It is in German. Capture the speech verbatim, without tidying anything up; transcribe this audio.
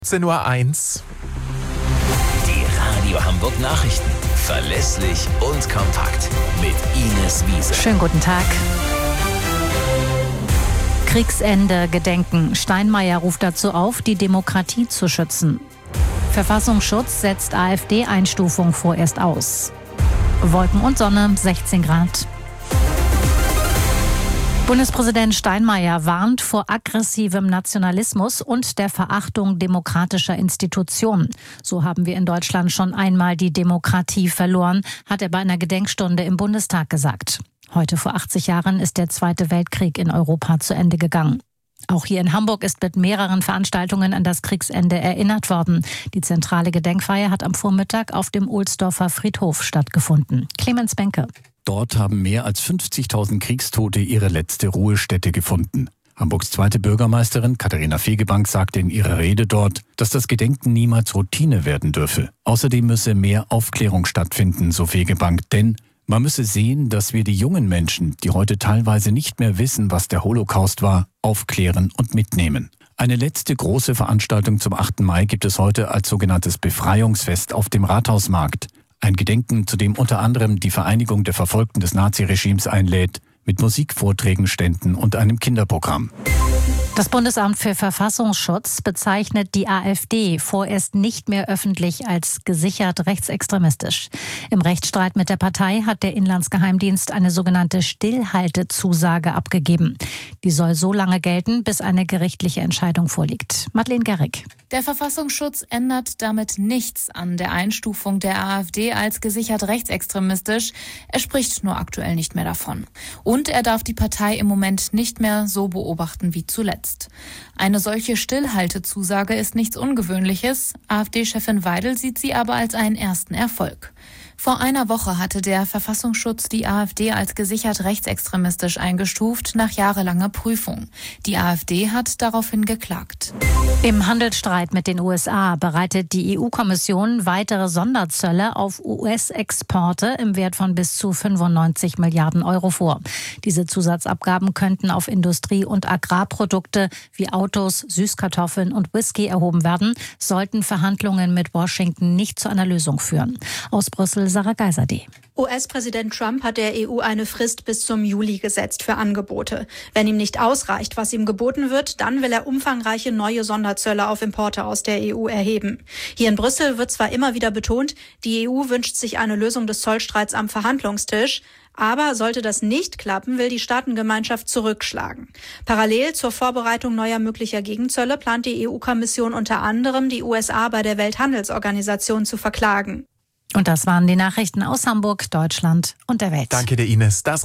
zehn Uhr eins. Die Radio Hamburg Nachrichten. Verlässlich und kompakt. Mit Ines Wiese. Schönen guten Tag. Kriegsende gedenken. Steinmeier ruft dazu auf, die Demokratie zu schützen. Verfassungsschutz setzt AfD-Einstufung vorerst aus. Wolken und Sonne, sechzehn Grad. Bundespräsident Steinmeier warnt vor aggressivem Nationalismus und der Verachtung demokratischer Institutionen. So haben wir in Deutschland schon einmal die Demokratie verloren, hat er bei einer Gedenkstunde im Bundestag gesagt. Heute vor achtzig Jahren ist der Zweite Weltkrieg in Europa zu Ende gegangen. Auch hier in Hamburg ist mit mehreren Veranstaltungen an das Kriegsende erinnert worden. Die zentrale Gedenkfeier hat am Vormittag auf dem Ohlsdorfer Friedhof stattgefunden. Clemens Benke. Dort haben mehr als fünfzigtausend Kriegstote ihre letzte Ruhestätte gefunden. Hamburgs zweite Bürgermeisterin Katharina Fegebank sagte in ihrer Rede dort, dass das Gedenken niemals Routine werden dürfe. Außerdem müsse mehr Aufklärung stattfinden, so Fegebank, denn man müsse sehen, dass wir die jungen Menschen, die heute teilweise nicht mehr wissen, was der Holocaust war, aufklären und mitnehmen. Eine letzte große Veranstaltung zum achten Mai gibt es heute als sogenanntes Befreiungsfest auf dem Rathausmarkt. Ein Gedenken, zu dem unter anderem die Vereinigung der Verfolgten des Naziregimes einlädt, mit Musikvorträgen, Ständen und einem Kinderprogramm. Das Bundesamt für Verfassungsschutz bezeichnet die AfD vorerst nicht mehr öffentlich als gesichert rechtsextremistisch. Im Rechtsstreit mit der Partei hat der Inlandsgeheimdienst eine sogenannte Stillhaltezusage abgegeben. Die soll so lange gelten, bis eine gerichtliche Entscheidung vorliegt. Madeleine Gerrig. Der Verfassungsschutz ändert damit nichts an der Einstufung der AfD als gesichert rechtsextremistisch. Er spricht nur aktuell nicht mehr davon. Und er darf die Partei im Moment nicht mehr so beobachten wie zuletzt. Eine solche Stillhaltezusage ist nichts Ungewöhnliches. AfD-Chefin Weidel sieht sie aber als einen ersten Erfolg. Vor einer Woche hatte der Verfassungsschutz die AfD als gesichert rechtsextremistisch eingestuft, nach jahrelanger Prüfung. Die AfD hat daraufhin geklagt. Im Handelsstreit mit den U S A bereitet die E U-Kommission weitere Sonderzölle auf U S-Exporte im Wert von bis zu fünfundneunzig Milliarden Euro vor. Diese Zusatzabgaben könnten auf Industrie- und Agrarprodukte wie Autos, Süßkartoffeln und Whisky erhoben werden, sollten Verhandlungen mit Washington nicht zu einer Lösung führen. Aus Brüssel Sarah Geiserde. U S-Präsident Trump hat der E U eine Frist bis zum Juli gesetzt für Angebote. Wenn ihm nicht ausreicht, was ihm geboten wird, dann will er umfangreiche neue Sonderzölle auf Importe aus der E U erheben. Hier in Brüssel wird zwar immer wieder betont, die E U wünscht sich eine Lösung des Zollstreits am Verhandlungstisch. Aber sollte das nicht klappen, will die Staatengemeinschaft zurückschlagen. Parallel zur Vorbereitung neuer möglicher Gegenzölle plant die E U-Kommission unter anderem, die U S A bei der Welthandelsorganisation zu verklagen. Und das waren die Nachrichten aus Hamburg, Deutschland und der Welt. Danke dir, Ines. Das